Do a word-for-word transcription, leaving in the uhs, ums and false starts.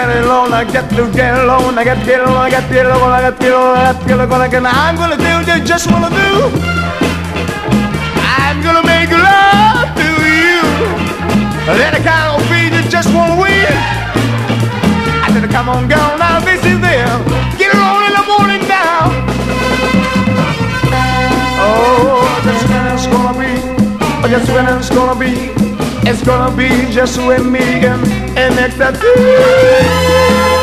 get alone, I get to get alone, I get to get alone, I get to get alone, I get to get alone, I get to get alone, I get I'm gonna do what you just wanna do. I'm gonna make love to you. Let the kind of feed you just wanna win. I said, come on, girl, now this is them. Get along in the morning now. Oh, just when it's gonna be, just when it's gonna be, it's gonna be just with me and, and next to you.